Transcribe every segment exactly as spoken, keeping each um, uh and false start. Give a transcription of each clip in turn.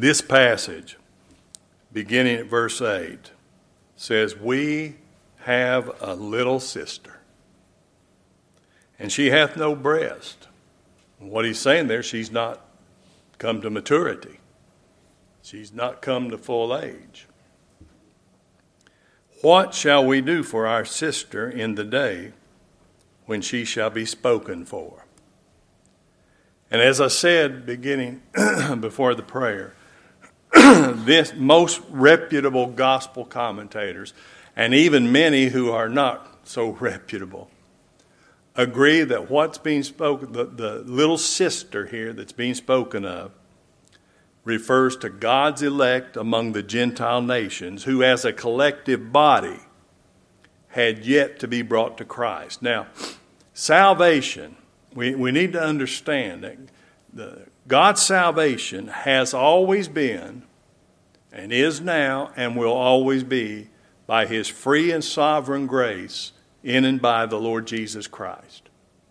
This passage, beginning at verse eight, says, "We have a little sister, and she hath no breast." What he's saying there, she's not come to maturity. She's not come to full age. "What shall we do for our sister in the day when she shall be spoken for?" And as I said, beginning before the prayer, this most reputable gospel commentators, and even many who are not so reputable, agree that what's being spoken, the, the little sister here that's being spoken of, refers to God's elect among the Gentile nations who as a collective body had yet to be brought to Christ. Now, salvation, we, we need to understand that the, God's salvation has always been and is now and will always be by his free and sovereign grace in and by the Lord Jesus Christ.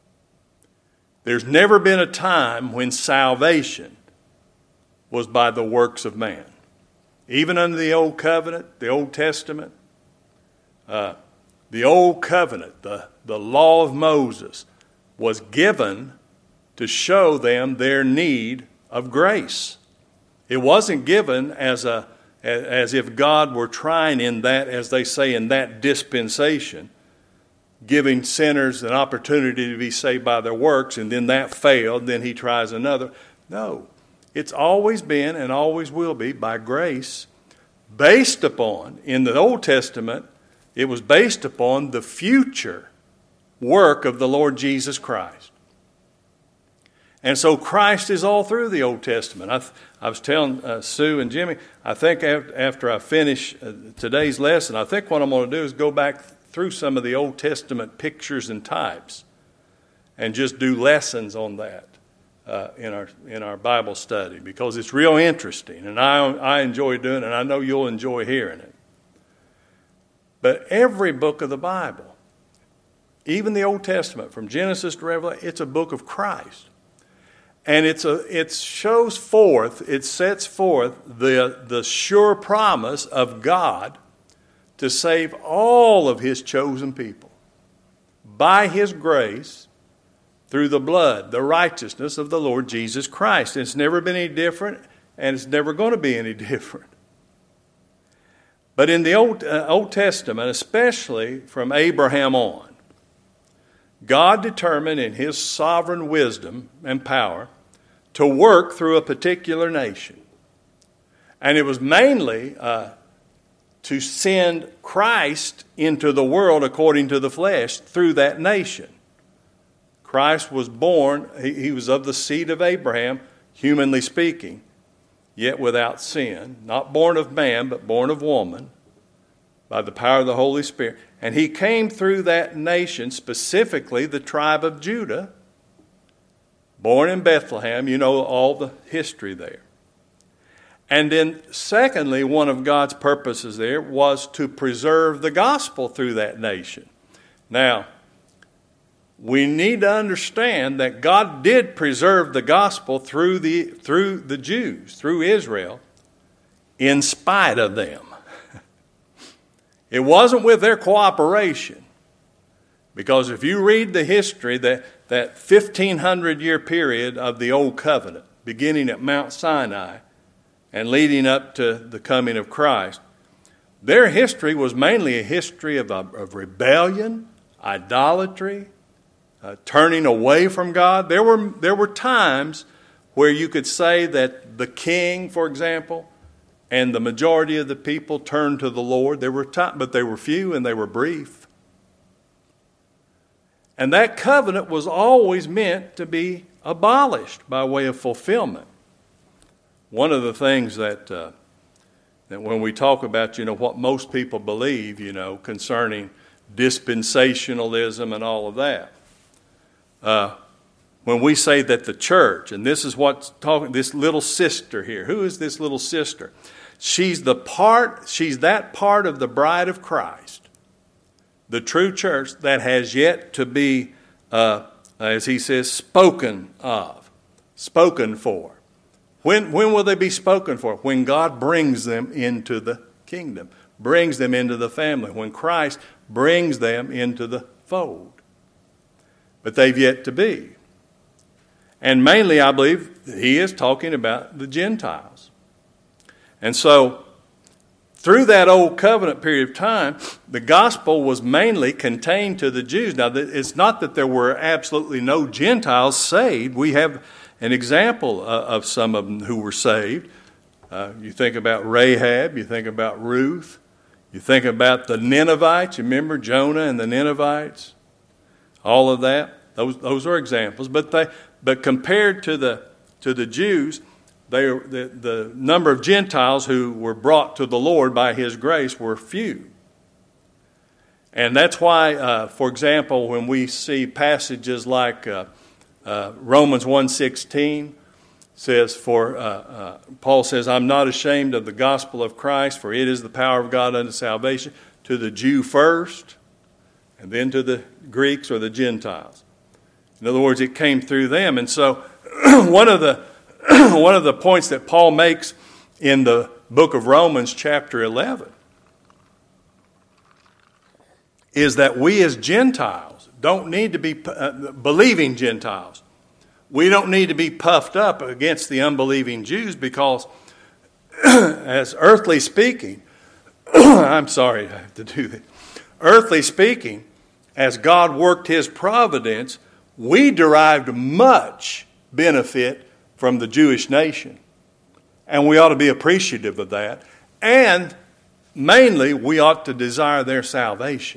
There's never been a time when salvation was by the works of man. Even under the Old Covenant, the Old Testament, uh, the Old Covenant, the, the law of Moses, was given to show them their need of grace. It wasn't given as a as if God were trying in that, as they say, in that dispensation, giving sinners an opportunity to be saved by their works, and then that failed, then he tries another. No, it's always been and always will be by grace, based upon, in the Old Testament, it was based upon the future work of the Lord Jesus Christ. And so Christ is all through the Old Testament. I, I was telling uh, Sue and Jimmy, I think after, after I finish uh, today's lesson, I think what I'm going to do is go back through some of the Old Testament pictures and types and just do lessons on that uh, in our in our Bible study, because it's real interesting, and I I enjoy doing it, and I know you'll enjoy hearing it. But every book of the Bible, even the Old Testament, from Genesis to Revelation, it's a book of Christ. And it's a, it shows forth, it sets forth the, the sure promise of God to save all of his chosen people by his grace through the blood, the righteousness of the Lord Jesus Christ. It's never been any different, and it's never going to be any different. But in the Old, uh, Old Testament, especially from Abraham on, God determined in his sovereign wisdom and power to work through a particular nation. And it was mainly uh, to send Christ into the world according to the flesh through that nation. Christ was born, he, he was of the seed of Abraham, humanly speaking, yet without sin, not born of man, but born of woman, by the power of the Holy Spirit. And he came through that nation, specifically the tribe of Judah, born in Bethlehem. You know all the history there. And then secondly, one of God's purposes there was to preserve the gospel through that nation. Now, we need to understand that God did preserve the gospel through the, through the Jews, through Israel, in spite of them. It wasn't with their cooperation. Because if you read the history, that, that fifteen hundred year period of the Old Covenant, beginning at Mount Sinai and leading up to the coming of Christ, their history was mainly a history of, of rebellion, idolatry, uh, turning away from God. There were, there were times where you could say that the king, for example, and the majority of the people turned to the Lord. There were times, but they were few and they were brief. And that covenant was always meant to be abolished by way of fulfillment. One of the things that uh, that when we talk about, you know, what most people believe, you know, concerning dispensationalism and all of that, uh, when we say that the church, and this is what's talking, this little sister here, who is this little sister? She's the part, she's that part of the bride of Christ, the true church that has yet to be, uh, as he says, spoken of, spoken for. When, when will they be spoken for? When God brings them into the kingdom, brings them into the family, when Christ brings them into the fold. But they've yet to be. And mainly, I believe, he is talking about the Gentiles. And so, through that old covenant period of time, the gospel was mainly contained to the Jews. Now, it's not that there were absolutely no Gentiles saved. We have an example of some of them who were saved. Uh, you think about Rahab, you think about Ruth, you think about the Ninevites. You remember Jonah and the Ninevites? All of that. Those those are examples. But they but compared to the to the Jews, they the, the number of Gentiles who were brought to the Lord by His grace were few. And that's why, uh, for example, when we see passages like uh, uh, Romans one sixteen says, for uh, uh, Paul says, I'm not ashamed of the gospel of Christ, for it is the power of God unto salvation, to the Jew first, and then to the Greeks or the Gentiles. In other words, it came through them. And so one of the one of the points that Paul makes in the book of Romans, chapter eleven, is that we as Gentiles don't need to be, uh, believing Gentiles, we don't need to be puffed up against the unbelieving Jews, because as earthly speaking, I'm sorry I have to do that, earthly speaking, as God worked His providence, we derived much benefit from the Jewish nation. And we ought to be appreciative of that. And mainly, we ought to desire their salvation.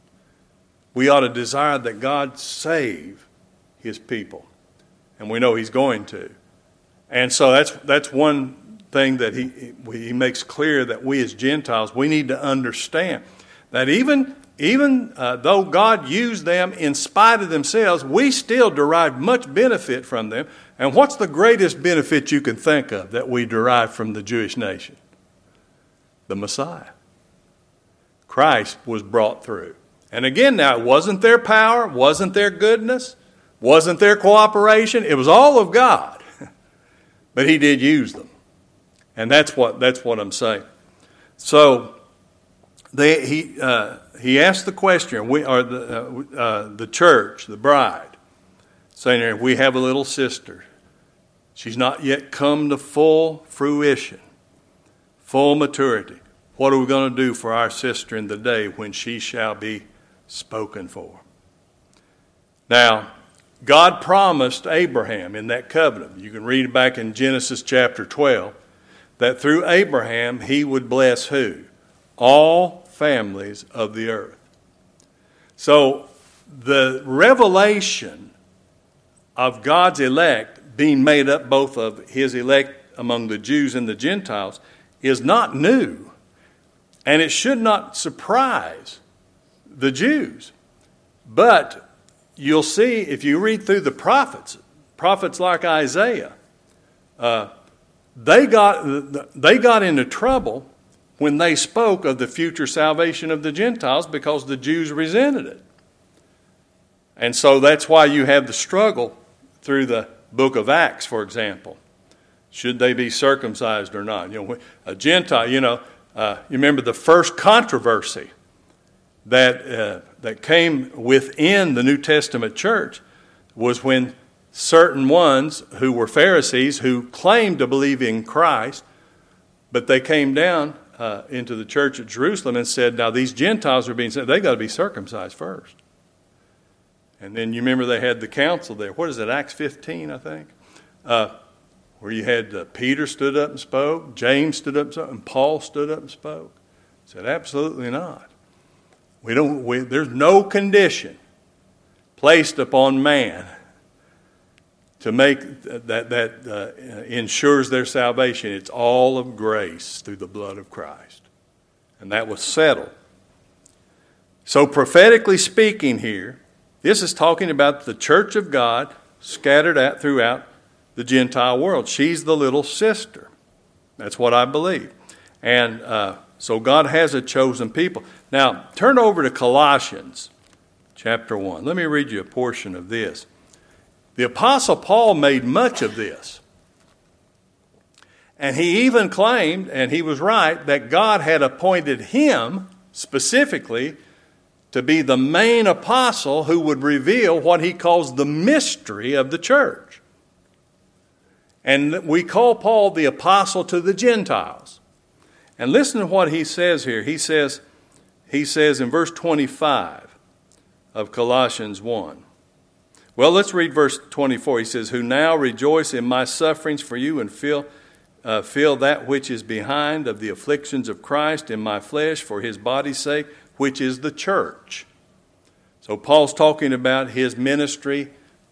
We ought to desire that God save His people. And we know He's going to. And so that's that's one thing that he, he makes clear, that we as Gentiles, we need to understand that even Even uh, though God used them in spite of themselves, we still derive much benefit from them. And what's the greatest benefit you can think of that we derive from the Jewish nation? The Messiah. Christ was brought through. And again, now, it wasn't their power, wasn't their goodness, wasn't their cooperation. It was all of God. But He did use them. And that's what that's what I'm saying. So, they, he... Uh, He asked the question, we are the uh, uh, the church, the bride, saying, we have a little sister. She's not yet come to full fruition, full maturity. What are we going to do for our sister in the day when she shall be spoken for? Now, God promised Abraham in that covenant, you can read back in Genesis chapter twelve, that through Abraham He would bless who? All families of the earth. So the revelation of God's elect being made up both of His elect among the Jews and the Gentiles is not new, and it should not surprise the Jews. But you'll see, if you read through the prophets, prophets like Isaiah, uh, they got they got into trouble when they spoke of the future salvation of the Gentiles, because the Jews resented it. And so that's why you have the struggle through the book of Acts, for example. Should they be circumcised or not? You know, a Gentile, you know, uh, you remember the first controversy that uh, that came within the New Testament church was when certain ones who were Pharisees, who claimed to believe in Christ, but they came down Uh, into the church at Jerusalem and said, now these Gentiles are being saved, they've got to be circumcised first. And then you remember they had the council there. What is it, Acts fifteen, I think? Uh, where you had uh, Peter stood up and spoke, James stood up and spoke, and Paul stood up and spoke. Said, absolutely not. We don't. We, there's no condition placed upon man to make that that uh, ensures their salvation. It's all of grace through the blood of Christ. And that was settled. So prophetically speaking here, this is talking about the church of God scattered out throughout the Gentile world. She's the little sister. That's what I believe. And uh, so God has a chosen people. Now, turn over to Colossians chapter one. Let me read you a portion of this. The Apostle Paul made much of this. And he even claimed, and he was right, that God had appointed him specifically to be the main apostle who would reveal what he calls the mystery of the church. And we call Paul the apostle to the Gentiles. And listen to what he says here. He says, he says in verse twenty-five of Colossians one. Well, let's read verse twenty-four. He says, who now rejoice in my sufferings for you and feel, uh, feel that which is behind of the afflictions of Christ in my flesh for his body's sake, which is the church. So Paul's talking about his ministry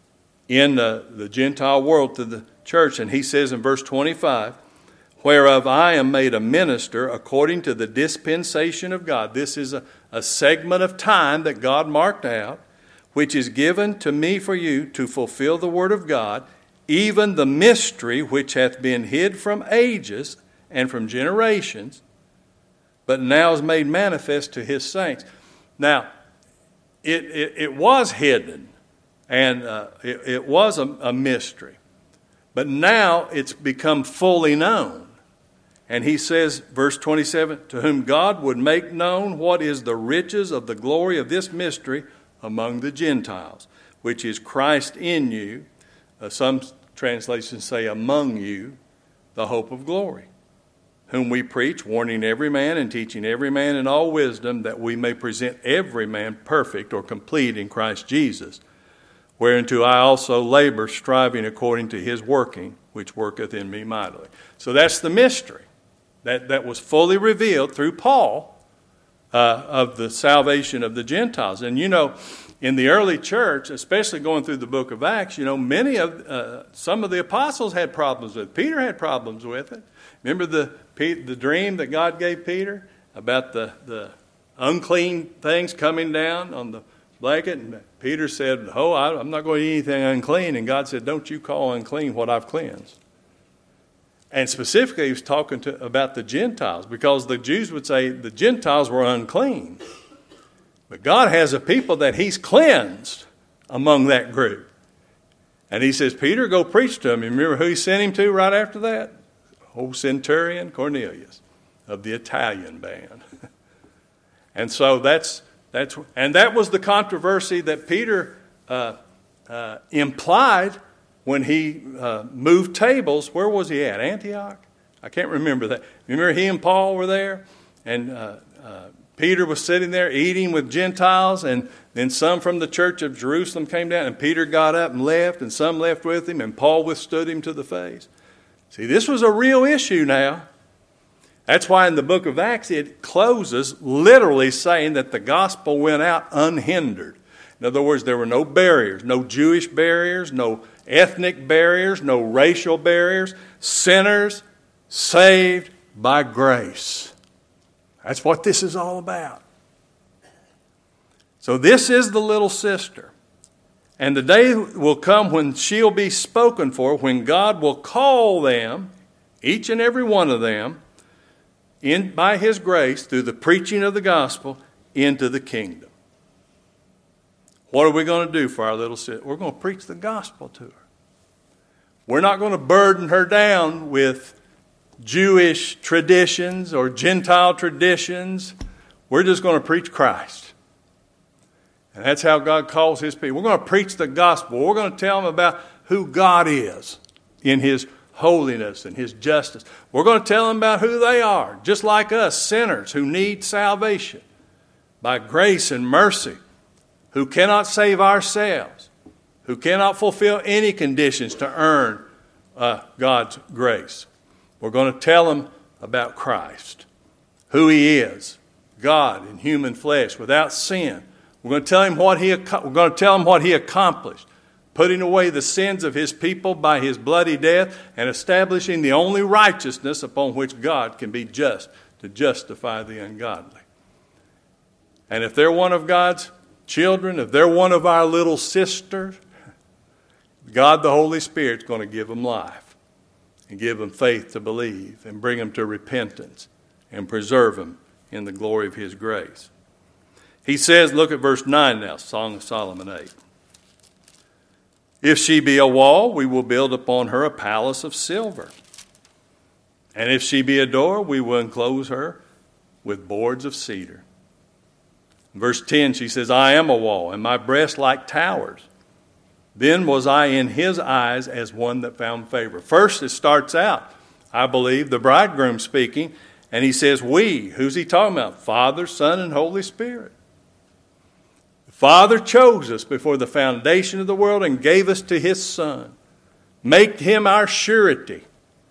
in the, the Gentile world to the church. And he says in verse twenty-five, whereof I am made a minister according to the dispensation of God. This is a, a segment of time that God marked out, which is given to me for you to fulfill the word of God, even the mystery which hath been hid from ages and from generations, but now is made manifest to his saints. Now, it, it, it was hidden, and uh, it, it was a, a mystery. But now it's become fully known. And he says, verse twenty-seven, to whom God would make known what is the riches of the glory of this mystery among the Gentiles, which is Christ in you. Uh, some translations say among you, the hope of glory, whom we preach, warning every man and teaching every man in all wisdom, that we may present every man perfect or complete in Christ Jesus, whereunto I also labor, striving according to his working, which worketh in me mightily. So that's the mystery that, that was fully revealed through Paul uh, of the salvation of the Gentiles. And you know, in the early church, especially going through the book of Acts, you know, many of, uh, some of the apostles had problems with it. Peter had problems with it. Remember the, the dream that God gave Peter about the, the unclean things coming down on the blanket? And Peter said, oh, I, I'm not going to eat anything unclean. And God said, don't you call unclean what I've cleansed. And specifically, he was talking to, about the Gentiles, because the Jews would say the Gentiles were unclean. But God has a people that he's cleansed among that group. And he says, Peter, go preach to them. You remember who he sent him to right after that? Old centurion Cornelius of the Italian band. And so that's, that's and that was the controversy that Peter uh, uh, implied when he uh, moved tables. Where was he at? Antioch? I can't remember that. Remember he and Paul were there? And uh, uh, Peter was sitting there eating with Gentiles, and then some from the church of Jerusalem came down, and Peter got up and left, and some left with him, and Paul withstood him to the face. See, this was a real issue now. That's why in the book of Acts it closes literally saying that the gospel went out unhindered. In other words, there were no barriers, no Jewish barriers, no ethnic barriers, no racial barriers. Sinners saved by grace. That's what this is all about. So this is the little sister. And the day will come when she'll be spoken for, when God will call them, each and every one of them, in by his grace, through the preaching of the gospel, into the kingdom. What are we going to do for our little sister? We're going to preach the gospel to her. We're not going to burden her down with Jewish traditions or Gentile traditions. We're just going to preach Christ. And that's how God calls his people. We're going to preach the gospel. We're going to tell them about who God is in his holiness and his justice. We're going to tell them about who they are, just like us, sinners who need salvation by grace and mercy, who cannot save ourselves, who cannot fulfill any conditions to earn uh, God's grace. We're going to tell them about Christ, who he is, God in human flesh, without sin. We're going to tell him what he we're going to tell him what he accomplished, putting away the sins of his people by his bloody death and establishing the only righteousness upon which God can be just to justify the ungodly. And if they're one of God's children, if they're one of our little sisters, God the Holy Spirit's going to give them life and give them faith to believe and bring them to repentance and preserve them in the glory of his grace. He says, look at verse nine now, Song of Solomon eight. If she be a wall, we will build upon her a palace of silver. And if she be a door, we will enclose her with boards of cedar. In verse ten, she says, I am a wall, and my breasts like towers. Then was I in his eyes as one that found favor. First, it starts out, I believe, the bridegroom speaking, and he says, we. Who's he talking about? Father, Son, and Holy Spirit. The Father chose us before the foundation of the world and gave us to his Son. Make him our surety,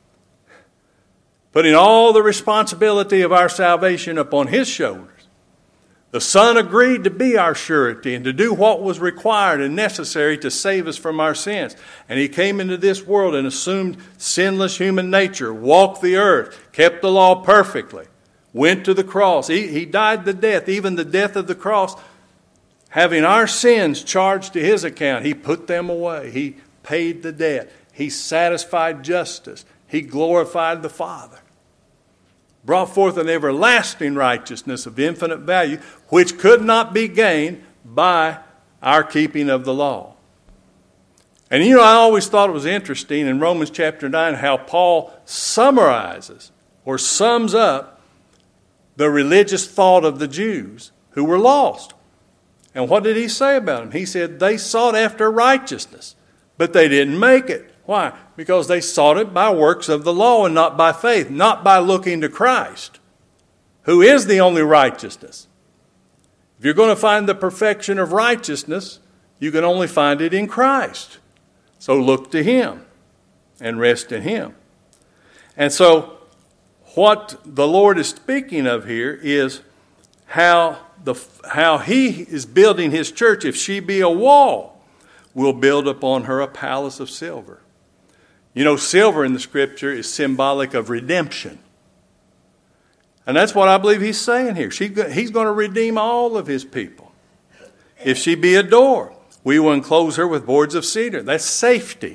putting all the responsibility of our salvation upon his shoulders. The Son agreed to be our surety and to do what was required and necessary to save us from our sins. And he came into this world and assumed sinless human nature, walked the earth, kept the law perfectly, went to the cross. He, he died the death, even the death of the cross, having our sins charged to his account. He put them away. He paid the debt. He satisfied justice. He glorified the Father. Brought forth an everlasting righteousness of infinite value, which could not be gained by our keeping of the law. And you know, I always thought it was interesting in Romans chapter nine how Paul summarizes or sums up the religious thought of the Jews who were lost. And what did he say about them? He said they sought after righteousness, but they didn't make it. Why? Because they sought it by works of the law and not by faith, not by looking to Christ, who is the only righteousness. If you're going to find the perfection of righteousness, you can only find it in Christ. So look to him and rest in him. And so what the Lord is speaking of here is how, the, how he is building his church. If she be a wall, will build upon her a palace of silver. You know, silver in the Scripture is symbolic of redemption. And that's what I believe he's saying here. She, he's going to redeem all of his people. If she be a door, we will enclose her with boards of cedar. That's safety.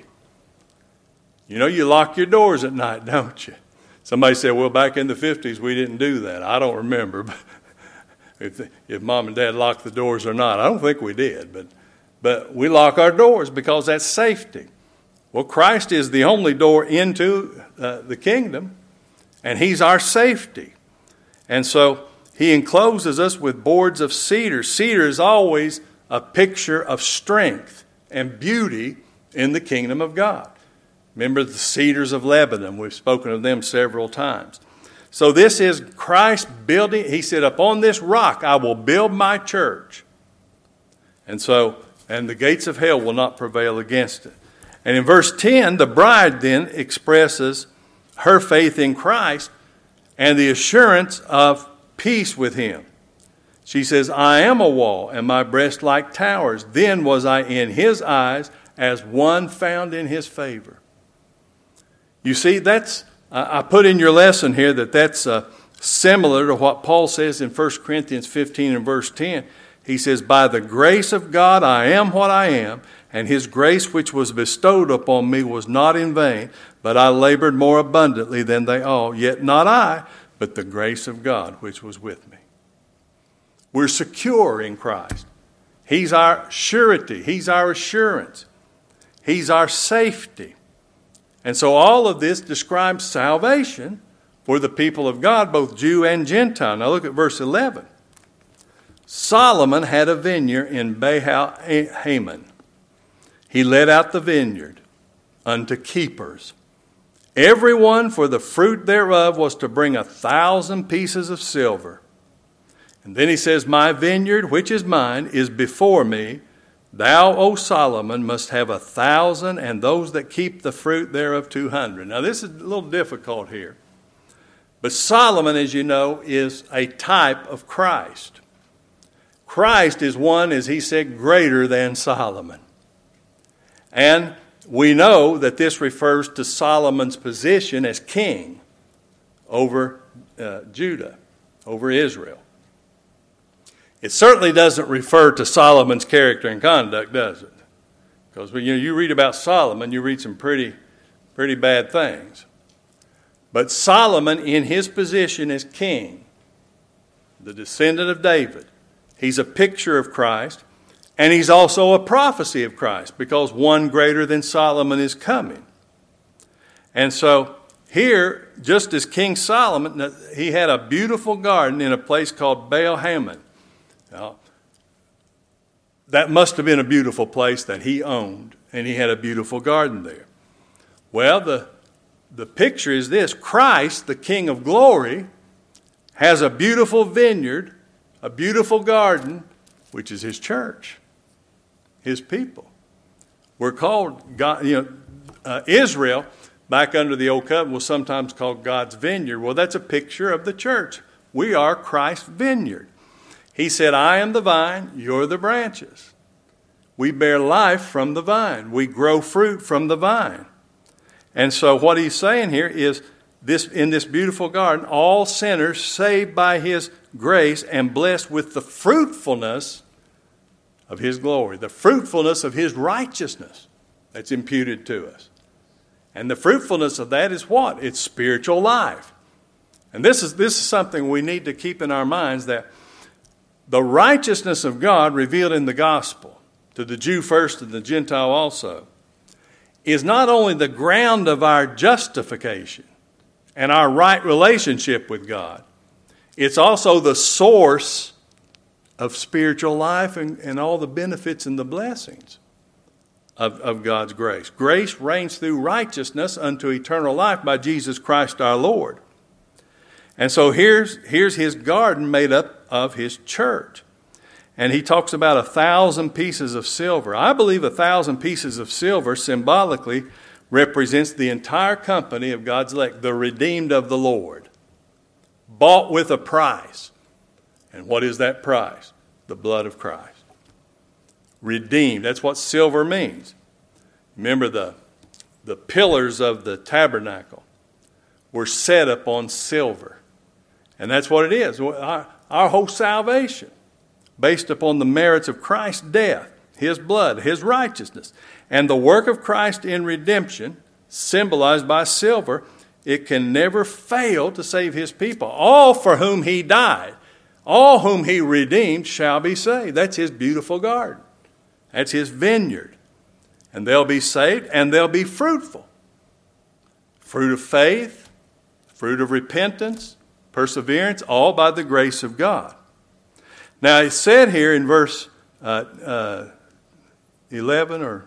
You know, you lock your doors at night, don't you? Somebody said, well, back in the fifties, we didn't do that. I don't remember if, if mom and dad locked the doors or not. I don't think we did, but, but we lock our doors because that's safety. Well, Christ is the only door into uh, the kingdom, and he's our safety. And so he encloses us with boards of cedar. Cedar is always a picture of strength and beauty in the kingdom of God. Remember the cedars of Lebanon. We've spoken of them several times. So this is Christ building. He said, upon this rock I will build my church. And so, and the gates of hell will not prevail against it. And in verse ten, the bride then expresses her faith in Christ and the assurance of peace with him. She says, I am a wall, and my breasts like towers. Then was I in his eyes as one found in his favor. You see, that's, I put in your lesson here that that's uh, similar to what Paul says in First Corinthians fifteen and verse ten. He says, by the grace of God I am what I am, and his grace which was bestowed upon me was not in vain, but I labored more abundantly than they all. Yet not I, but the grace of God which was with me. We're secure in Christ. He's our surety. He's our assurance. He's our safety. And so all of this describes salvation for the people of God, both Jew and Gentile. Now look at verse eleven. Solomon had a vineyard in Baal-Hamon. He let out the vineyard unto keepers. Every one for the fruit thereof was to bring a thousand pieces of silver. And then he says, my vineyard, which is mine, is before me. Thou, O Solomon, must have a thousand, and those that keep the fruit thereof two hundred. Now this is a little difficult here. But Solomon, as you know, is a type of Christ. Christ is one, as he said, greater than Solomon. And we know that this refers to Solomon's position as king over uh, Judah, over Israel. It certainly doesn't refer to Solomon's character and conduct, does it? Because when you, you read about Solomon, you read some pretty, pretty bad things. But Solomon, in his position as king, the descendant of David, he's a picture of Christ, and he's also a prophecy of Christ, because one greater than Solomon is coming. And so here, just as King Solomon, he had a beautiful garden in a place called Baal Hamon. Now, that must have been a beautiful place that he owned, and he had a beautiful garden there. Well, the, the picture is this. Christ, the King of glory, has a beautiful vineyard, a beautiful garden, which is his church, his people. We're called, God, you know, uh, Israel, back under the Old Covenant, was sometimes called God's vineyard. Well, that's a picture of the church. We are Christ's vineyard. He said, I am the vine, you're the branches. We bear life from the vine. We grow fruit from the vine. And so what he's saying here is, this in this beautiful garden, all sinners saved by his grace and blessed with the fruitfulness of his glory, the fruitfulness of his righteousness that's imputed to us. And the fruitfulness of that is what? It's spiritual life. And this is, this is something we need to keep in our minds, that the righteousness of God revealed in the gospel, to the Jew first and the Gentile also, is not only the ground of our justification and our right relationship with God, it's also the source of spiritual life and, and all the benefits and the blessings of, of God's grace. Grace reigns through righteousness unto eternal life by Jesus Christ our Lord. And so here's, here's his garden made up of his church. And he talks about a thousand pieces of silver. I believe a thousand pieces of silver symbolically represents the entire company of God's elect, the redeemed of the Lord, bought with a price. And what is that price? The blood of Christ. Redeemed, that's what silver means. Remember, the, the pillars of the tabernacle were set upon silver. And that's what it is. Our, our whole salvation, based upon the merits of Christ's death, his blood, his righteousness, and the work of Christ in redemption, symbolized by silver, it can never fail to save his people. All for whom he died, all whom he redeemed shall be saved. That's his beautiful garden. That's his vineyard. And they'll be saved and they'll be fruitful. Fruit of faith, fruit of repentance, perseverance, all by the grace of God. Now, it's said here in verse uh, uh, eleven, or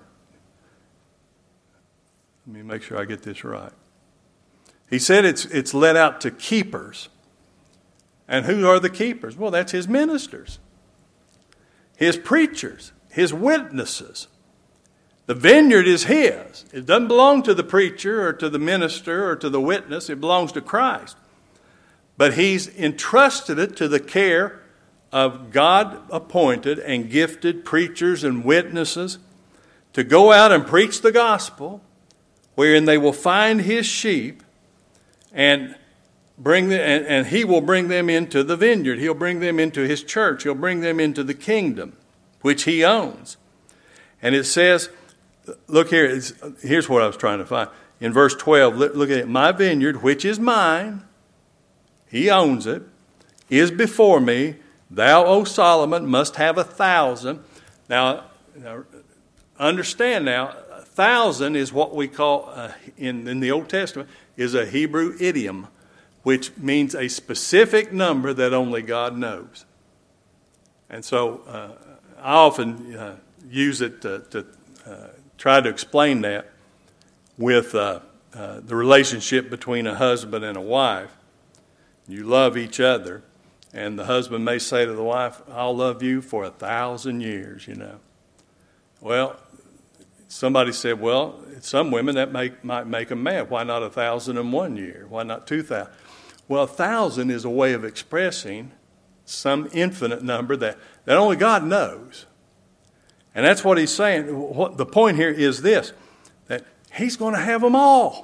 let me make sure I get this right. He said it's it's let out to keepers. And who are the keepers? Well, that's his ministers, his preachers, his witnesses. The vineyard is his. It doesn't belong to the preacher or to the minister or to the witness. It belongs to Christ. But he's entrusted it to the care of God-appointed and gifted preachers and witnesses to go out and preach the gospel, wherein they will find his sheep and bring them, and, and he will bring them into the vineyard. He'll bring them into his church. He'll bring them into the kingdom, which he owns. And it says, look here, it's, here's what I was trying to find. In verse twelve, look at it. My vineyard, which is mine, he owns it, is before me. Thou, O Solomon, must have a thousand. Now, now understand now, a thousand is what we call, uh, in, in the Old Testament, is a Hebrew idiom, which means a specific number that only God knows. And so uh, I often uh, use it to, to uh, try to explain that with uh, uh, the relationship between a husband and a wife. You love each other. And the husband may say to the wife, I'll love you for a thousand years, you know. Well, somebody said, well, some women that make, might make them mad. Why not a thousand and one year? Why not two thousand? Well, a thousand is a way of expressing some infinite number that, that only God knows. And that's what he's saying. What, the point here is this, that he's going to have them all.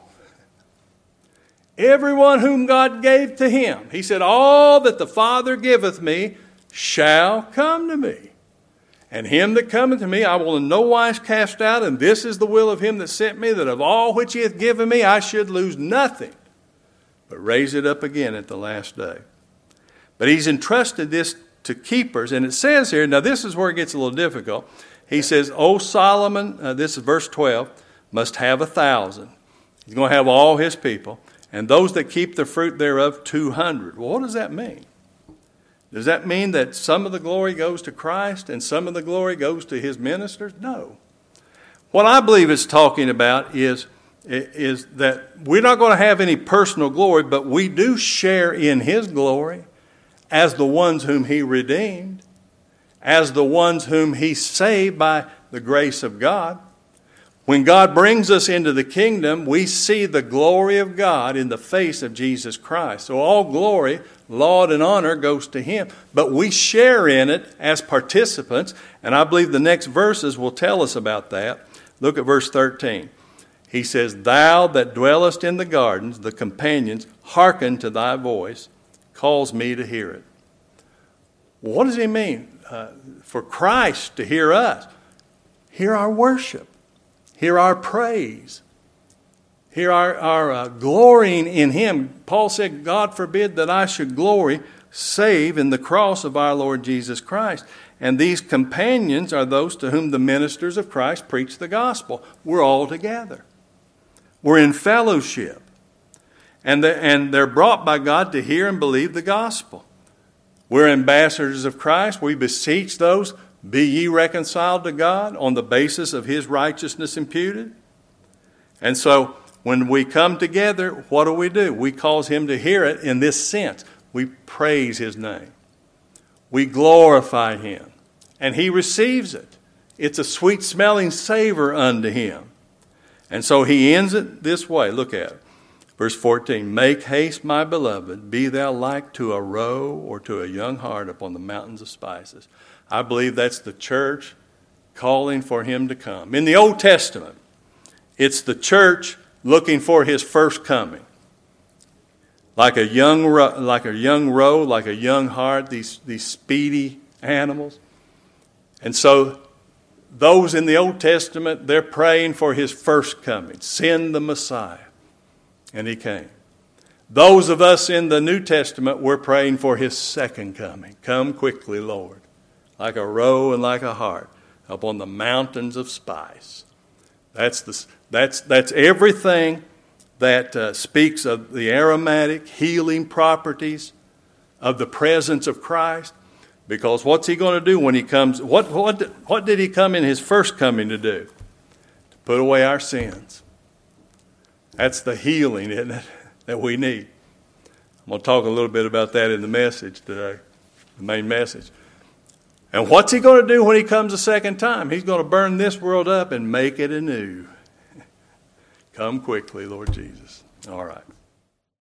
Everyone whom God gave to him. He said, all that the Father giveth me shall come to me. And him that cometh to me I will in no wise cast out. And this is the will of him that sent me, that of all which he hath given me I should lose nothing, but raise it up again at the last day. But he's entrusted this to keepers. And it says here, now this is where it gets a little difficult. He says, O Solomon, uh, this is verse twelve, must have a thousand. He's going to have all his people. and those that keep the fruit thereof two hundred. Well, what does that mean? Does that mean that some of the glory goes to Christ and some of the glory goes to his ministers? No. What I believe it's talking about is, is that we're not going to have any personal glory, but we do share in his glory as the ones whom he redeemed, as the ones whom he saved by the grace of God. When God brings us into the kingdom, we see the glory of God in the face of Jesus Christ. So all glory, laud, and honor goes to him. But we share in it as participants, and I believe the next verses will tell us about that. Look at verse thirteen. He says, "Thou that dwellest in the gardens, the companions, hearken to thy voice, calls me to hear it." Well, what does he mean? Uh, for Christ to hear us. Hear our worship. Hear our praise. Hear our, our uh, glorying in him. Paul said, God forbid that I should glory save in the cross of our Lord Jesus Christ. And these companions are those to whom the ministers of Christ preach the gospel. We're all together. We're in fellowship. And, the, and they're brought by God to hear and believe the gospel. We're ambassadors of Christ. We beseech those, be ye reconciled to God on the basis of his righteousness imputed. And so when we come together, what do we do? We cause him to hear it in this sense. We praise his name. We glorify him. And he receives it. It's a sweet smelling savor unto him. And so he ends it this way. Look at it. Verse fourteen, "Make haste, my beloved, be thou like to a roe or to a young hart upon the mountains of spices." I believe that's the church calling for him to come. In the Old Testament, it's the church looking for his first coming. Like a young roe, like a young roe, like a young hart, these, these speedy animals. And so those in the Old Testament, they're praying for his first coming. Send the Messiah. And he came. Those of us in the New Testament, we're praying for his second coming. Come quickly, Lord. Like a roe and like a hart upon the mountains of spice. That's the, that's, that's everything that uh, speaks of the aromatic healing properties of the presence of Christ. Because what's he going to do when he comes? What, what, what did he come in his first coming to do? To put away our sins. That's the healing, isn't it, that we need. I'm going to talk a little bit about that in the message today, the main message. And what's he going to do when he comes a second time? He's going to burn this world up and make it anew. Come quickly, Lord Jesus. All right.